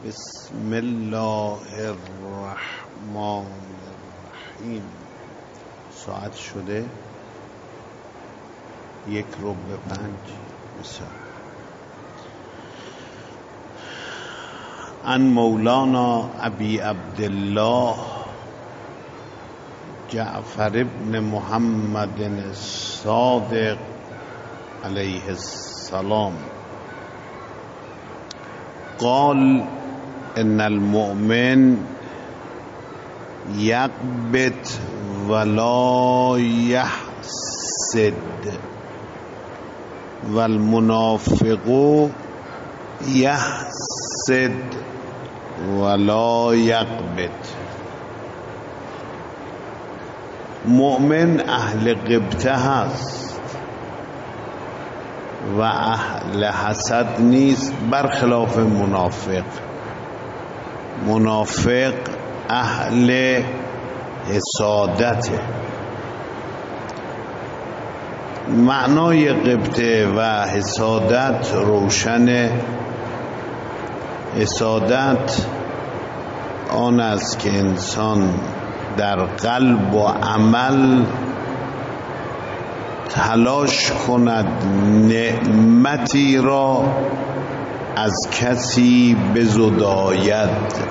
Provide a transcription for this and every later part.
بسم الله الرحمن الرحیم. ساعت شده 1:45. بسیار. عن مولانا ابی عبدالله جعفر ابن محمد الصادق علیه السلام قال ان المؤمن یقبت ولا یحسد والمنافق یحسد ولا یقبت. مؤمن اهل غبطه هست و اهل حسد نیست، برخلاف منافق. منافق اهل حسادته. معنای غبطه و حسادت روشن. حسادت آن است که انسان در قلب و عمل تلاش کند نعمتی را از کسی بزداید.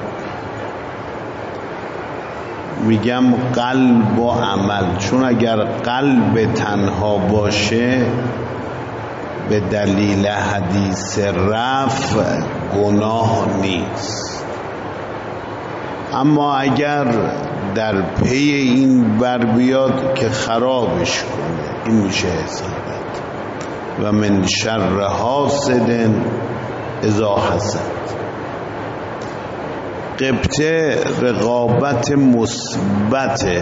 میگم قلب و عمل، چون اگر قلب تنها باشه به دلیل حدیث رفع گناه نیست، اما اگر در پی این بر بیاد که خرابش کنه، این میشه حسادت. و من شر حاسد اذا حسد. غبطه رقابت مثبته.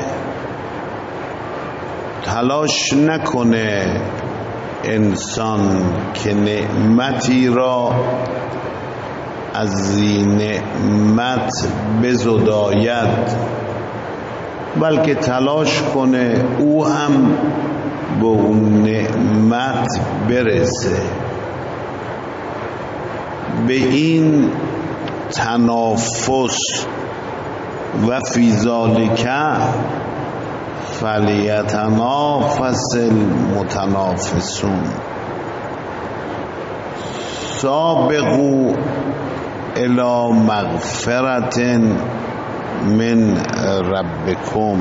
تلاش نکنه انسان که نعمتی را از این نعمت بزداید، بلکه تلاش کنه او هم به اون نعمت برسه. به این تنافس و فی ذالک فلیتنافس المتنافسون. سابقوا الی مغفرة من ربکم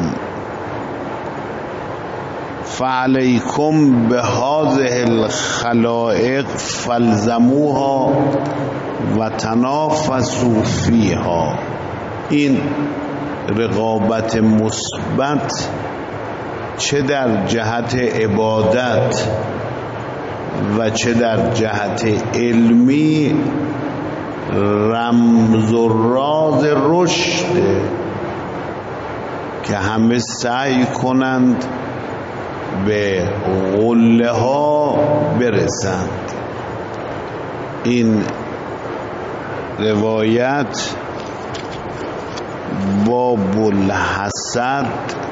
فعلیکم بهذه الخلائق فالزموها و تنافسوا فیها. این رقابت مثبت چه در جهت عبادت و چه در جهت علمی رمز و راز رشد که همه سعی کنند به قله ها برسند. این روایت باب الحسد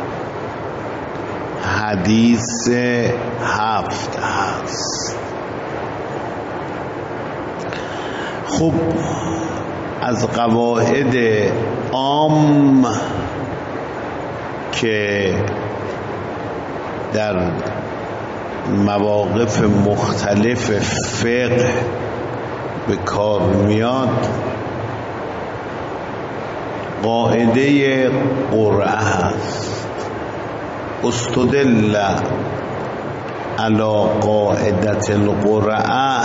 حدیث 7 هست. خب از قواعد عام که در مواقف مختلف فقه به کار میاد، قاعده قرعه هست. استدل علی قاعدة القرعه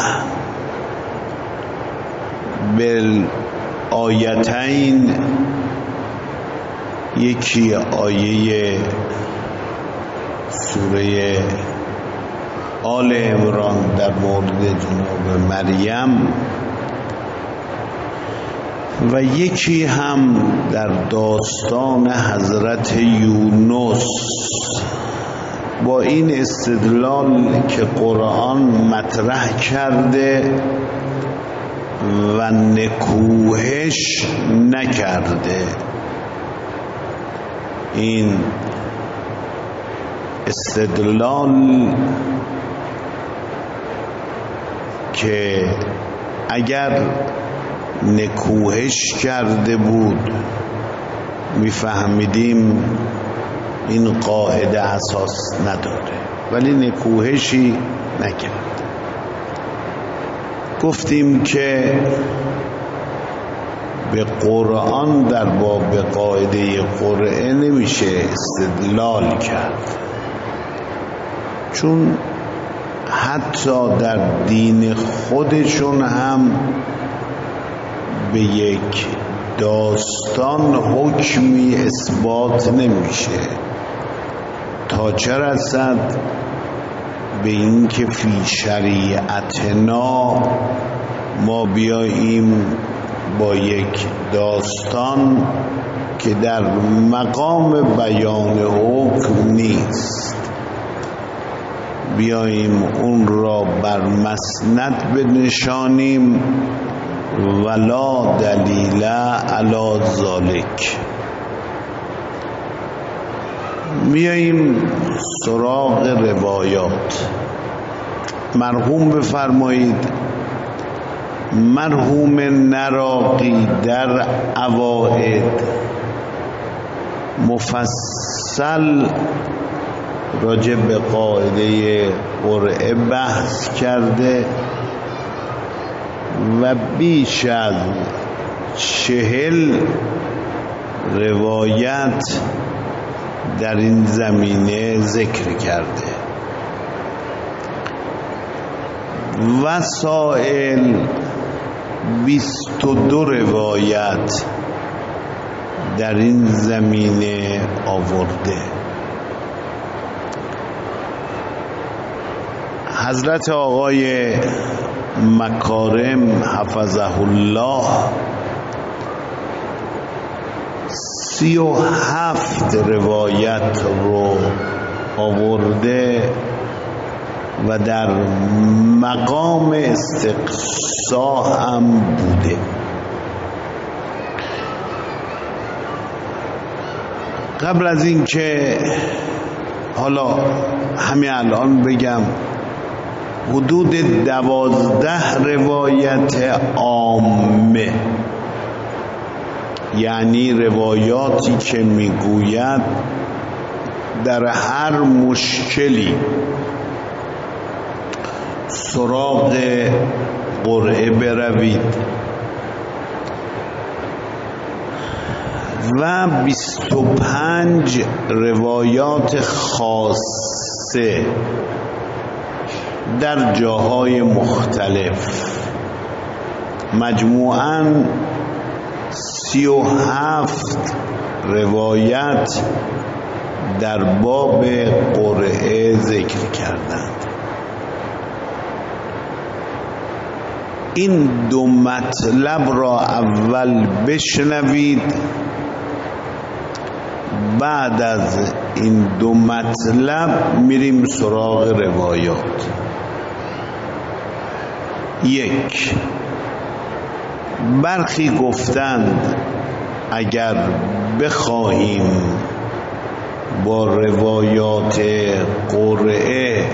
بالآیتین. یکی آیه سوره آل عمران در مورد جناب مریم و یکی هم در داستان حضرت یونس. با این استدلال که قرآن مطرح کرده و نکوهش نکرده، این استدلال که اگر نکوهش کرده بود میفهمیدیم این قاعده اساس نداره، ولی نکوهشی نکرد. گفتیم که به قرآن در باب قاعده قرعه نمیشه استدلال کرد، چون حتی در دین خودشون هم به یک داستان حکمی اثبات نمیشه تا چه رسد به این که فی شریعتنا ما بیاییم با یک داستان که در مقام بیان حکم نیست بیاییم اون را بر مسند بنشانیم ولا دلیل علی ذالک. میاییم سراغ روایات. مرحوم بفرمایید مرحوم نراقی در عواید مفصل راجع به قاعده قرعه بحث کرده و بیش از 40 روایت در این زمینه ذکر کرده. وسائل 22 روایت در این زمینه آورده. حضرت آقای مکارم حفظه الله 37 روایت رو آورده و در مقام استقصا هم بوده. قبل از این که حالا همین الان بگم حدود 12 روایت عامه، یعنی روایاتی که میگوید در هر مشکلی سراغ قرعه بروید و 25 روایات خاصه در جاهای مختلف، مجموعاً 37 روایت در باب قرعه ذکر کردند. این دو مطلب را اول بشنوید، بعد از این دو مطلب میریم سراغ روایات. 1. برخی گفتند اگر بخواهیم با روایات قرعه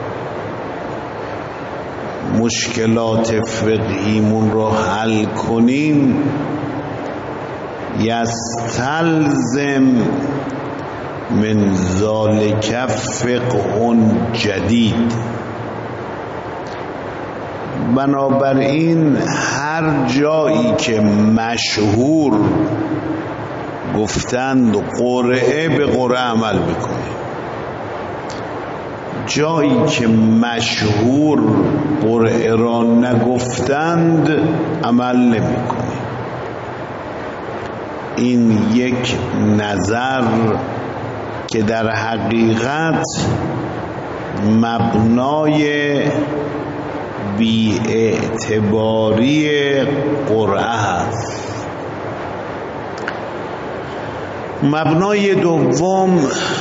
مشکلات فقهیمون رو حل کنیم یستلزم من ذالک فقه جدید. بنابراین هر جایی که مشهور گفتند قرعه به قرعه عمل بکنیم، جایی که مشهور قرعه را نگفتند عمل نمی‌کنیم. این یک نظر که در حقیقت مبنای بی‌اعتباری قرعه است. مبنای دوم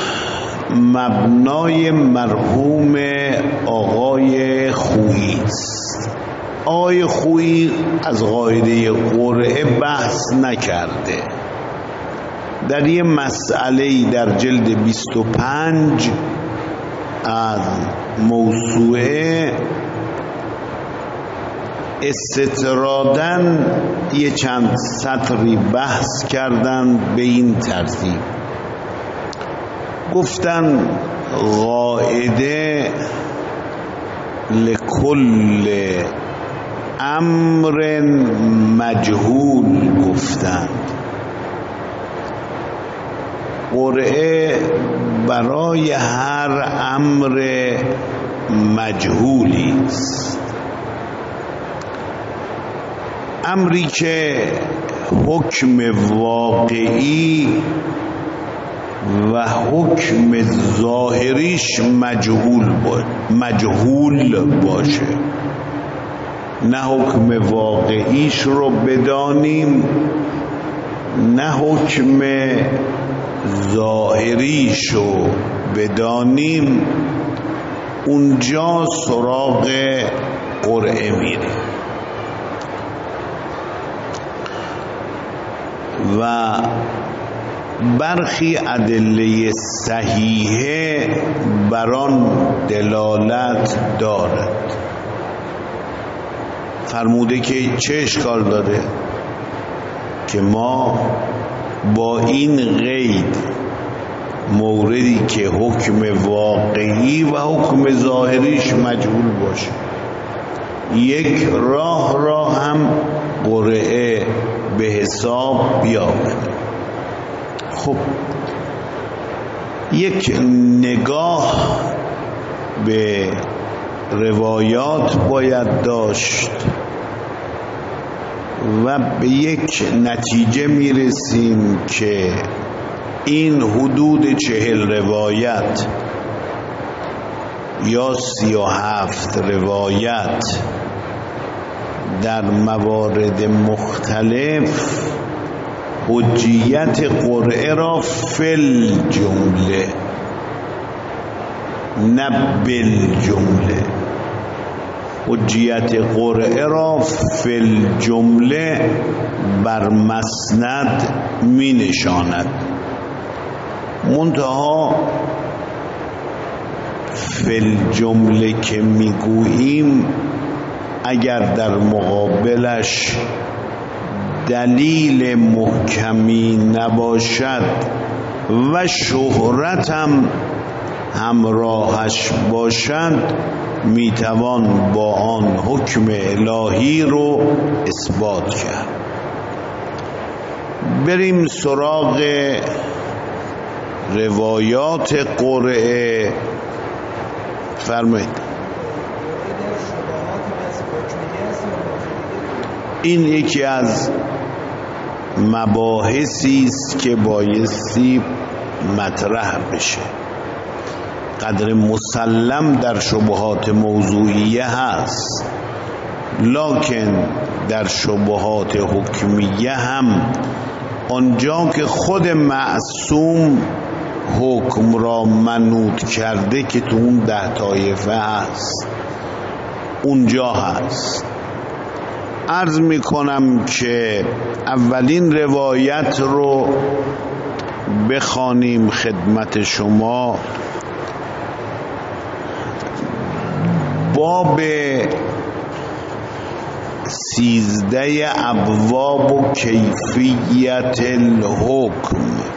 مبنای مرحوم آقای خویی است. آقای خویی از قاعده قرعه بحث نکرده. در یه مسئله در جلد 25 از موسوعه استطرادن یه چند سطری بحث کردن به این ترتیب. گفتن قاعده لکل امر مجهول گفتند. قرعه برای هر امر مجهولی است. امری که حکم واقعی و حکم ظاهریش مجهول باشه، نه حکم واقعیش رو بدانیم نه حکم ظاهریش رو بدانیم، اونجا سراغ قرعه میره و برخی ادله صحیحه بر آن دلالت دارد. فرموده که چه اشکال داره که ما با این قید موردی که حکم واقعی و حکم ظاهریش مجهول باشه، یک راه هم قرعه به حساب بیاورد. خب یک نگاه به روایات باید داشت و به یک نتیجه میرسیم که این حدود 40 روایت یا 37 روایت در موارد مختلف حجیت قرعه را فل جمله نه بالجمله، حجیت قرعه را فل جمله بر مسند می نشاند. منتها فل جمله که می گوییم اگر در مقابلش دلیل محکمی نباشد و شهرت هم همراهش باشد، میتوان با آن حکم الهی رو اثبات کرد. بریم سراغ روایات قرعه. فرمایید. این یکی از مباحثی است که بایستی مطرح بشه. قدر مسلم در شبهات موضوعیه هست، لکن در شبهات حکمیه هم آنجا که خود معصوم حکم را منوط کرده که تو اون 10 طایفه هست، اونجا هست. عرض میکنم که اولین روایت رو بخوانیم خدمت شما. باب 13 ابواب و کیفیت الحکم،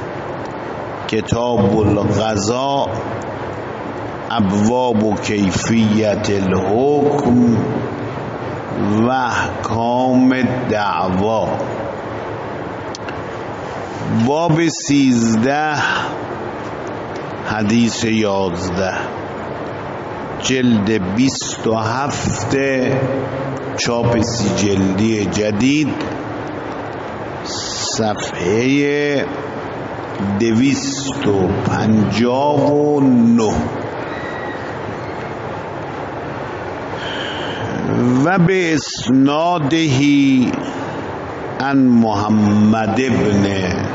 کتاب القضاء، ابواب و کیفیت الحکم و احکام دعوا. باب 13 حدیث 11 جلد 27 چاپ 30 جلدی جدید، صفحه 259. و به اسنادهی عن محمد ابن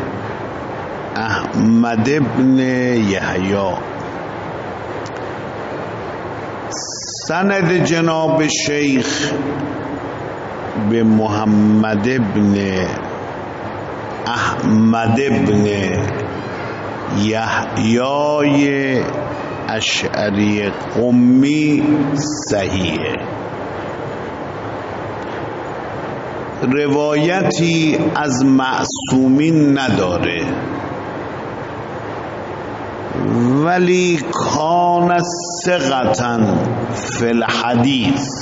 احمد ابن یحیی. سند جناب شیخ به محمد ابن احمد ابن یحیی اشعری قمی صحیحه. روایتی از معصومین نداره، ولی کان ثقة فی الحدیث،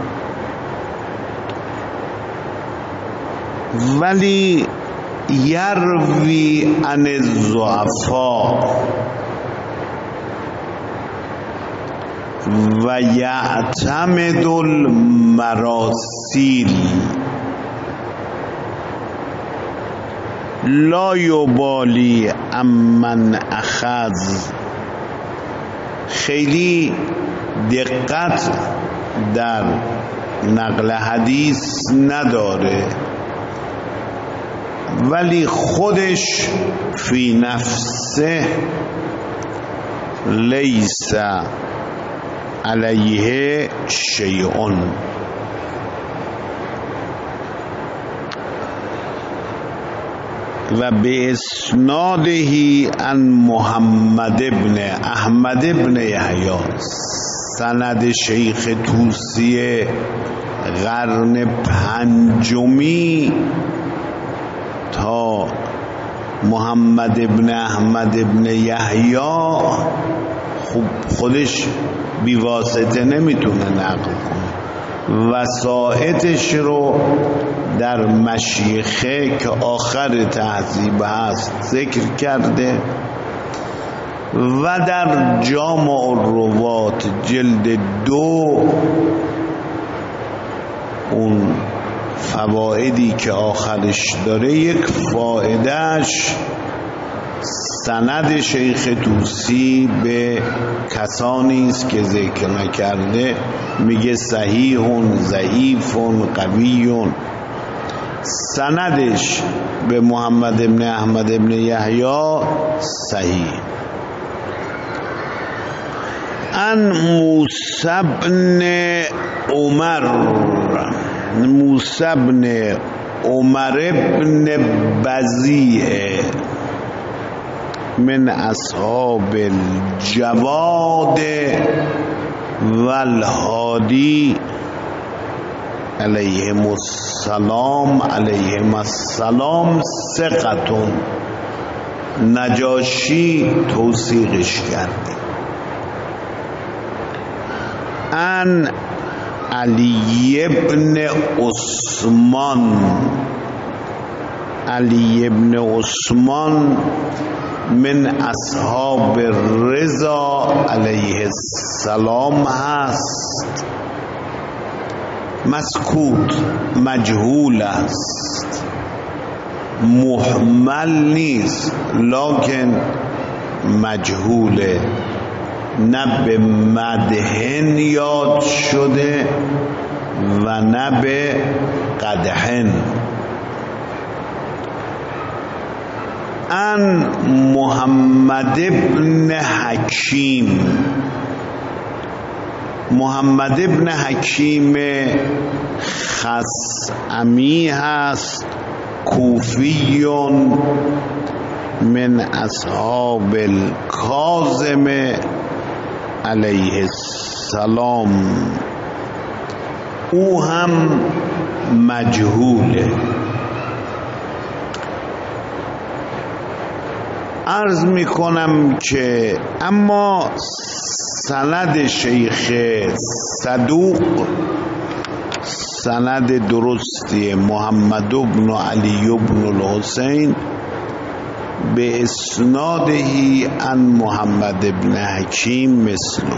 ولی یروی عن الضعفاء و یعتمد المراسیل لا یبالی امن اخذ. خیلی دقت در نقل حدیث نداره، ولی خودش فی نفسه لیس علیه شیء. و به اسناده عن محمد ابن احمد ابن یحیی، سند شیخ طوسی قرن پنجمی تا محمد ابن احمد ابن یحیی خب خودش بیواسطه نمیتونه نقل کنه، وسائطش رو در مشیخه که آخر تهذیب هست ذکر کرده و در جامع الروات جلد 2 اون فوائدی که آخرش داره، یک فایدهش سند شیخ طوسی به کسانی است که ذکر نکرده، میگه صحیح، ضعیف، قوی. سندش به محمد ابن احمد ابن یحیی صحیح. ان موسی بن عمر بن بزیع من اصحاب الجواد والهادی علیهم السلام ثقة. نجاشی توثیقش کرده. ان علی ابن عثمان من اصحاب الرضا علیه السلام هست، مسکوت، مجهول است، محمل نیست، لکن مجهوله، نه به مدحن یاد شده و نه به قدحن. ان محمد ابن حکیم خثعمی هست، کوفی من اصحاب الکاظم علیه السلام، او هم مجهوله. عرض میکنم که اما سند شیخ صدوق سند درستی، محمد بن علی بن الحسین به اسنادهی عن محمد بن حکیم مثلو،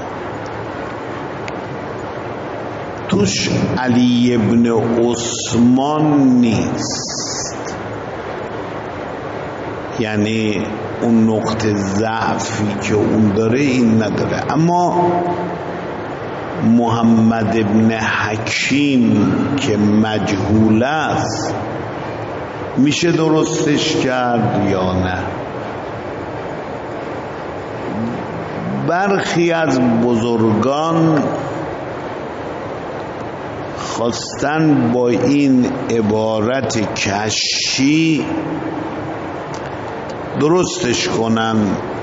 توش علی بن عثمان نیست، یعنی اون نقطه ضعفی که اون داره این نداره. اما محمد ابن حکیم که مجهول است، میشه درستش کرد یا نه؟ برخی از بزرگان خواستن با این عبارت کشی درستش کنن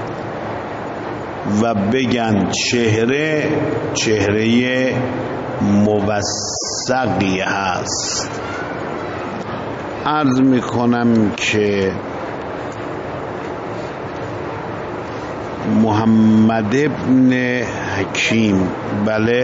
و بگن چهره موثقی هست، عرض میکنم که محمد ابن حکیم، بله،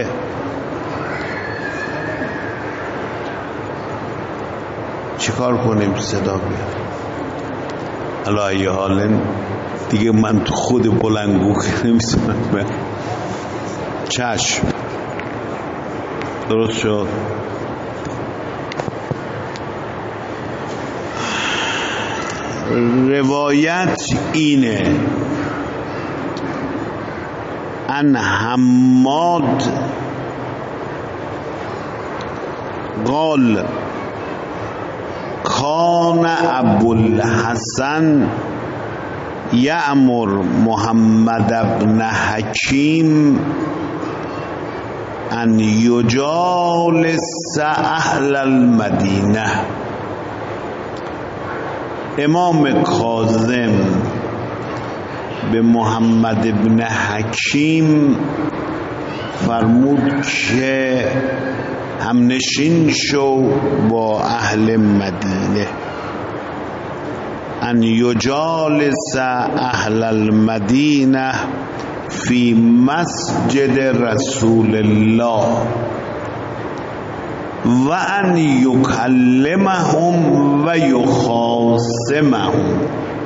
چیکار کنیم صدا بیاد؟ علی حال دیگه من تو خود بلنگو نمیتونم. چشم، درست شد. روایت اینه ان حماد قال کان ابوالحسن یأمر محمد بن حکیم ان یجالس اهل المدینه. امام کاظم به محمد بن حکیم فرمود که همنشین شو با اهل مدینه، ان یجالس اهل المدینه فی مسجد رسول الله و ان یکلمهم و یخاصمهم،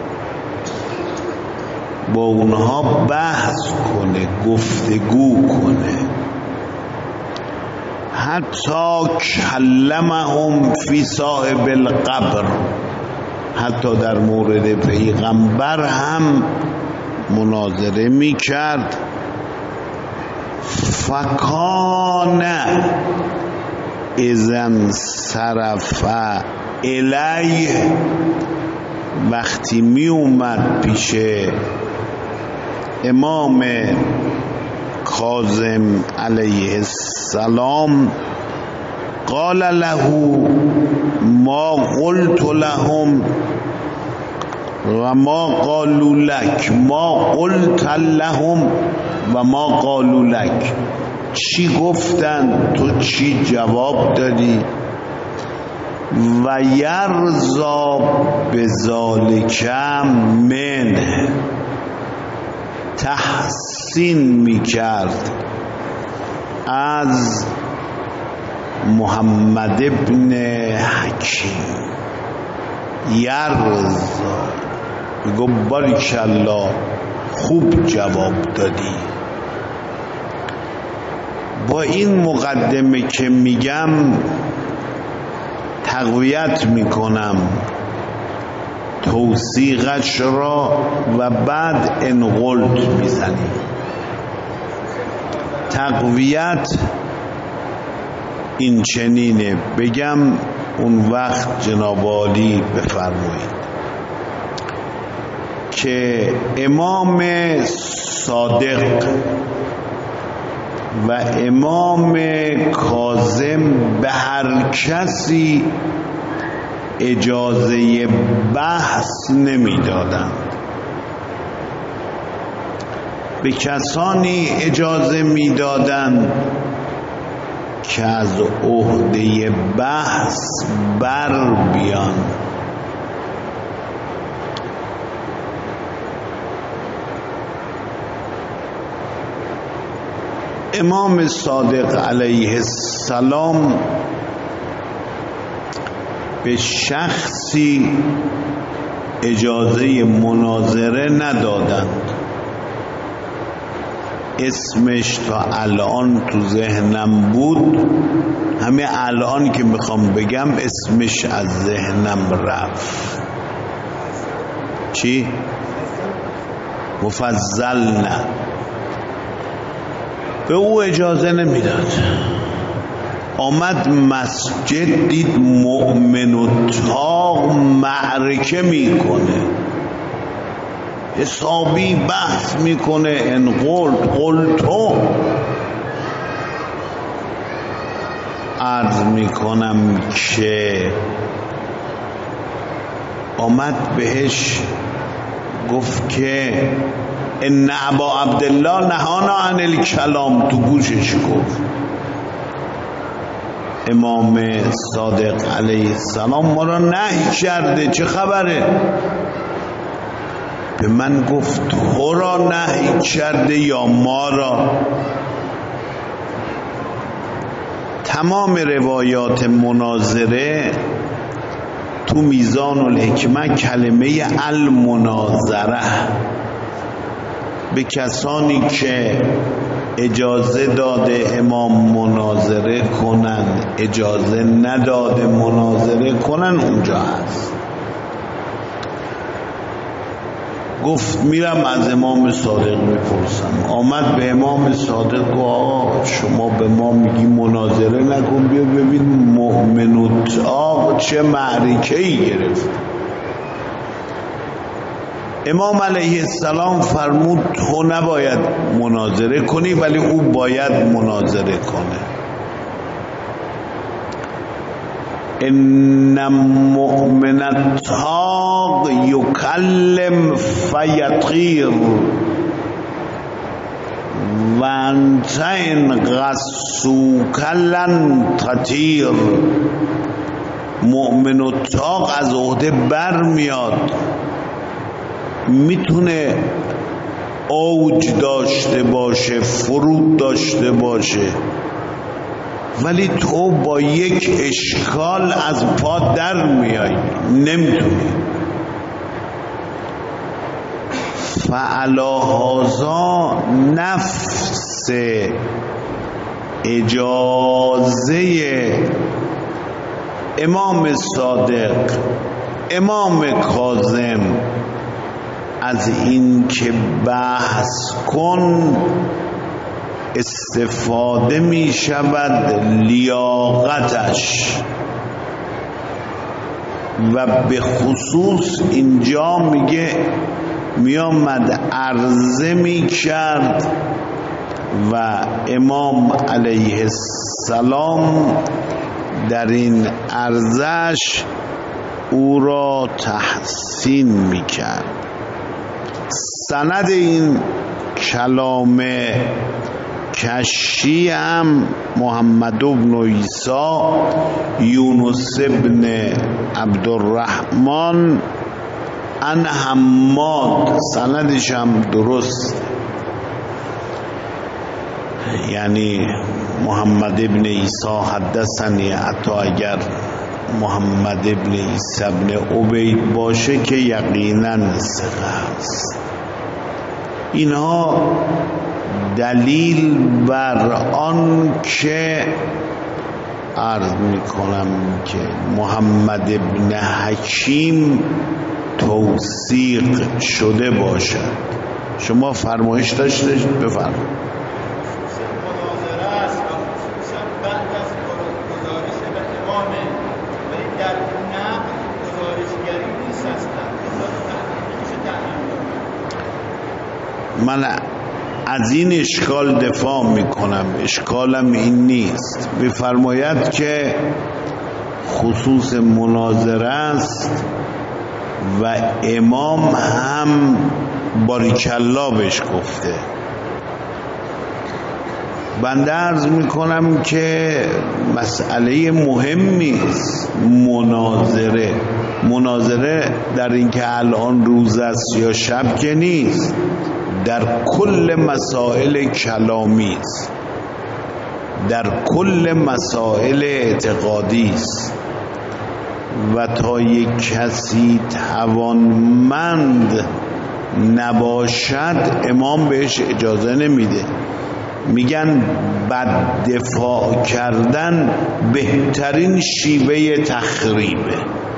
با اونها بحث کنه، گفتگو کنه. حتی کلمهم فی صاحب القبر، حتی در مورد پیغمبر هم مناظره می کرد. فکان اذن صرف الیه، وقتی می اومد پیش امام کاظم علیه السلام، قال له ما قلت لهم و ما قالوا لك، ما قلت لهم و ما قالوا لك، چی گفتن تو چی جواب دادی؟ و یرضا بذالک منه، تحسین میکرد از محمد ابن حکیم. یرضا، بگو باریکالله خوب جواب دادی. با این مقدمه که میگم تقویت میکنم توثیقش را و بعد انقلت میزنیم. تقویت این چنینه، بگم اون وقت جناب عالی بفرمایید که امام صادق و امام کاظم به هر کسی اجازه بحث نمیدادند، به کسانی اجازه میدادند که از عهده بحث بر بیان. امام صادق علیه السلام به شخصی اجازه مناظره ندادند، اسمش تا الان تو ذهنم بود، همه الان که میخوام بگم اسمش از ذهنم رفت. چی؟ مفضل نه، به او اجازه نمیداد. آمد مسجد، دید مؤمن و تاق معرکه میکنه، حسابی بحث میکنه، ان قلتو. عرض میکنم که آمد بهش گفت که ان ابا عبدالله نهانا عن الکلام، تو گوشش گفت امام صادق علیه السلام ما را نهی کرده، چه خبره؟ به من گفت تو را نهی کرده یا ما را؟ تمام روایات مناظره تو میزان الحکمه کلمه المناظره به کسانی که اجازه داده امام مناظره کنن، اجازه نداده مناظره کنن، اونجا هست. گفت میرم از امام صادق میپرسم. آمد به امام صادق گفت شما به ما میگی مناظره نکن، بیا ببین مؤمن اطاق چه معرکه‌ای گرفت. امام علیه السلام فرمود تو نباید مناظره کنی ولی او باید مناظره کنه. ان مؤمن الطاق یکلم فیطیر و انت ان غسوک لن تطیر. مؤمن الطاق از عهده بر میاد، میتونه اوج داشته باشه، فرود داشته باشه، ولی تو با یک اشکال از پا در میای، نمیتونی. فعلا هذا نفس اجازه امام صادق، امام کاظم از این که بحث کن استفاده می شود لیاقتش، و به خصوص اینجا میگه می آمد عرضه می کرد و امام علیه السلام در این عرضش او را تحسین می کرد. سند این کلام کشی هم محمد بن عیسی یونس بن عبدالرحمن ان حماد، سندش هم درست، یعنی محمد ابن عیسی حدثنی، حتی اگر محمد ابن عیسی ابن عبید باشه که یقینا ثقه است. اینها دلیل بر آن که عرض میکنم که محمد ابن حکیم توثیق شده باشد. شما فرمایش داشتید، بفرمایید. من از این اشکال دفاع میکنم، اشکالم این نیست. بفرماید که خصوص مناظره است و امام هم باریکالله بهش گفته. بنده عرض میکنم که مسئله مهمی است. مناظره در اینکه الان روز است یا شب که نیست، در کل مسائل کلامی است، در کل مسائل اعتقادی است، و تا یک کسی توانمند نباشد امام بهش اجازه نمیده. میگن بد دفاع کردن بهترین شیوه تخریبه.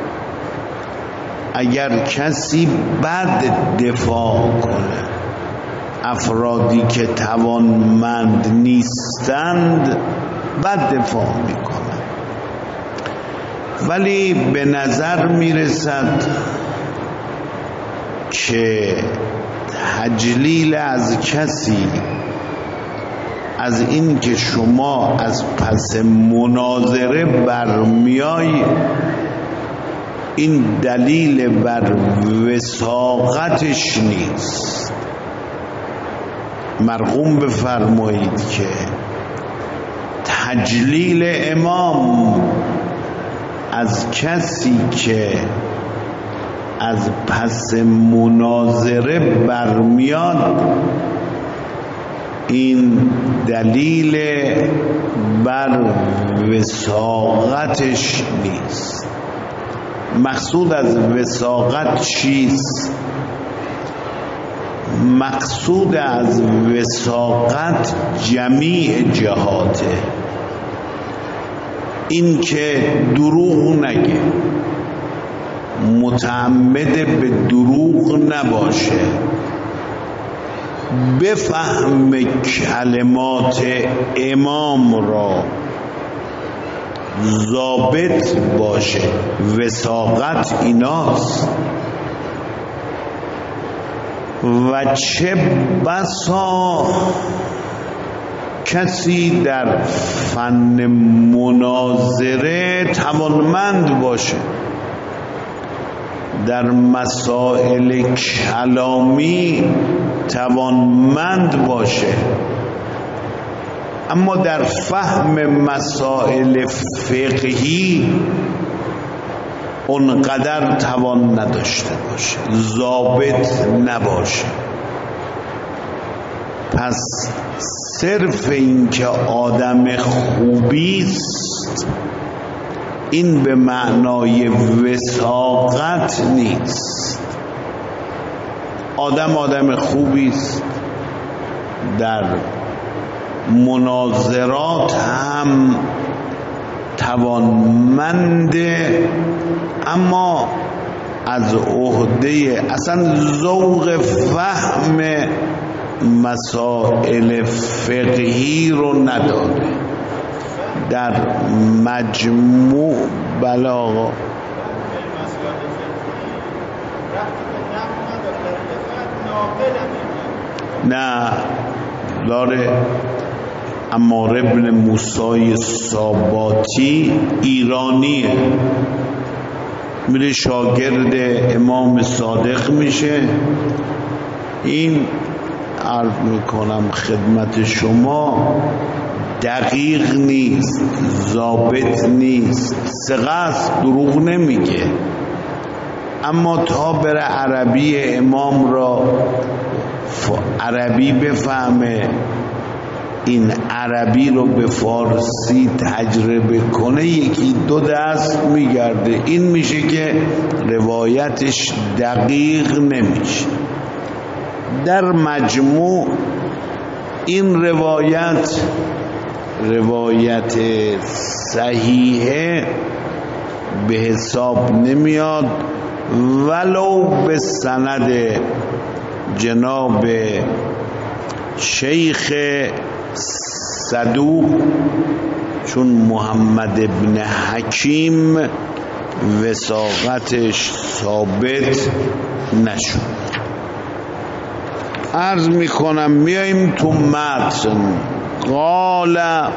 اگر کسی بد دفاع کنه، افرادی که توانمند نیستند بد دفاع میکنن، ولی به نظر میرسد که تجلیل از کسی از این که شما از پس مناظره برمیای، این دلیل بر وثاقتش نیست. مرقوم بفرمایید که تجلیل امام از کسی که از پس مناظره برمیاد، این دلیل بر وثاقتش نیست. مقصود از وثاقت چیست؟ مقصود از وثاقت جمیع جهاته، این که دروغ نگه، متعمد به دروغ نباشه، بفهم کلمات امام را، ضابط باشه. وثاقت ایناست. و چه بسا کسی در فن مناظره توانمند باشه، در مسائل کلامی توانمند باشه، اما در فهم مسائل فقهی اونقدر توان نداشته باشه، ضابط نباشه. پس صرف این که آدم خوبیست این به معنای وثاقت نیست. آدم خوبیست، در مناظرات هم توانمنده، اما از عهده اصلا ذوق فهم مسائل فقهی رو نداره. در مجموع بلاغا نه داره. عمار ابن موسی ساباتی ایرانیه، میره شاگرد امام صادق میشه. این عرض میکنم خدمت شما دقیق نیست، ضابط نیست، ثقه دروغ نمیگه، اما تا بره عربی امام را عربی بفهمه، این عربی رو به فارسی تجربه کنه، یکی دو دست میگرده. این میشه که روایتش دقیق نمیشه. در مجموع این روایت صحیحه به حساب نمیاد، ولو به سند جناب شیخ صدوق چون محمد ابن حکیم وثاقتش ثابت نشد. عرض میکنم میاییم تو متن. قال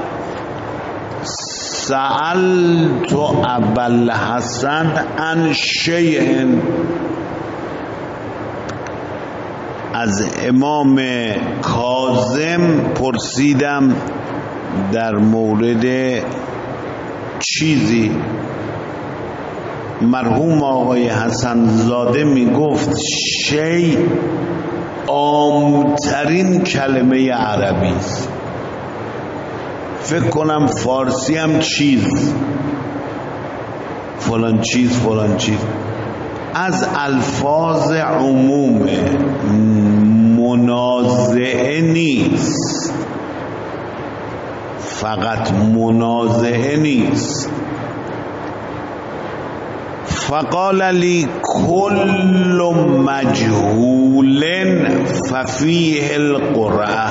سألت ابوالحسن عن شیء، از امام کاظم پرسیدم در مورد چیزی. مرحوم آقای حسن زاده می گفت شی عامترین کلمه عربی است. فکر کنم فارسی هم چیز، فلان چیز فلان چیز، از الفاظ عموم، منازعه نیست، فقط منازعه نیست. فقال لی کل مجهول ففیه القرعه،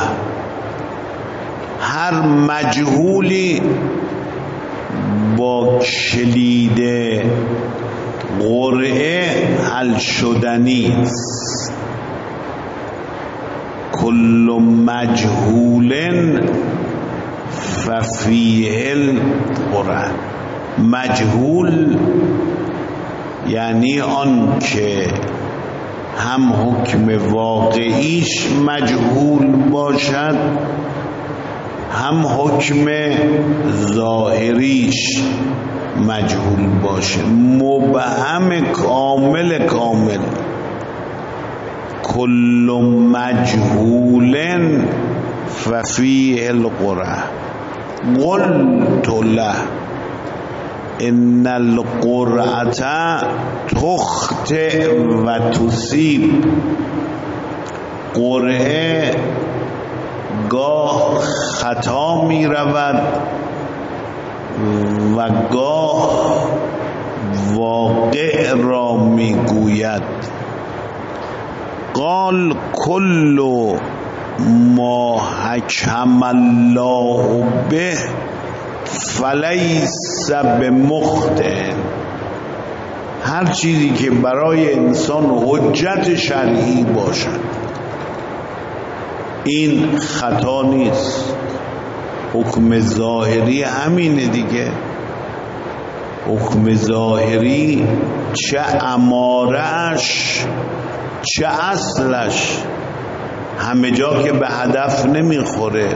هر مجهولی با کلید قرعه حل شدنی است. کل مجهول ففیه القرعه، مجهول یعنی آن که هم حکم واقعیش مجهول باشد، هم حکم ظاهریش مجهول باشه، مبهم کامل کل مجهول ففیه القرعه. قلت له ان القرعه تخطئ و تصیب. قرعه گاه خطا می رود و گاه واقع را می گوید. قال کل ما حکم الله به فلیس بمخطئ. هر چیزی که برای انسان حجت شرعی باشد این خطا نیست. حکم ظاهری همینه دیگه. حکم ظاهری چه اماره‌اش چه اصلش همه جا که به هدف نمیخوره،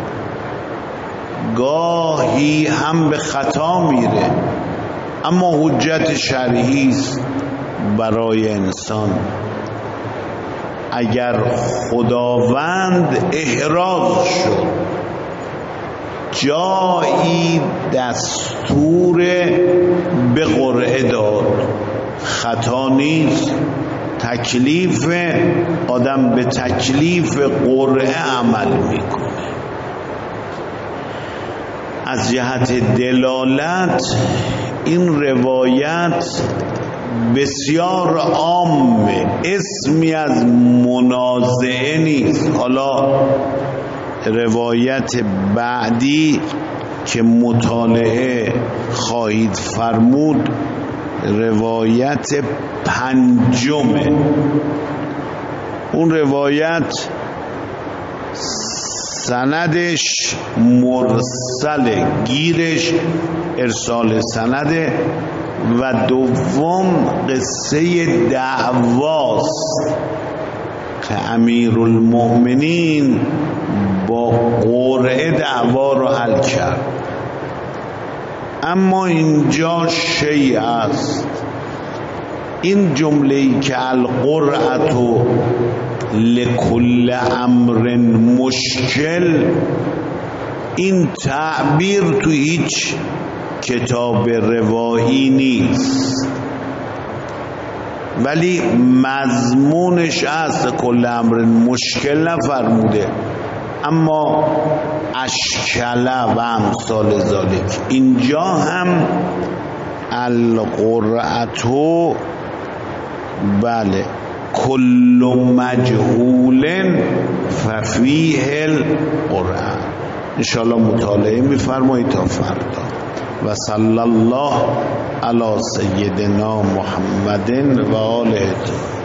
گاهی هم به خطا میره، اما حجت شرعی است برای انسان. اگر خداوند احراز شد، جایی دستور به قرعه داد، خطا نیست، تکلیف آدم به تکلیف قرعه عمل میکنه. از جهت دلالت این روایت بسیار عامه، اسمی از منازعه نیست. حالا روایت بعدی که مطالعه خواهید فرمود روایت پنجمه. اون روایت سندش مرسله، گیرش ارسال سنده، و دوم قصه دعواست که امیرالمؤمنین با قرعه دعوا رو حل کرد. اما اینجا شیء است. این جمله‌ای که القرعة لکل امر مشکل، این تعبیر تو هیچ کتاب روایی نیست، ولی مضمونش است. کل امر مشکل نفرموده، اما اشکله و امثال ذالک. اینجا هم القرعة بله کل مجهول ففیه القرعه. انشاءالله مطالعه میفرمایید تا فردا. و صلی الله علی سیدنا محمد و آله.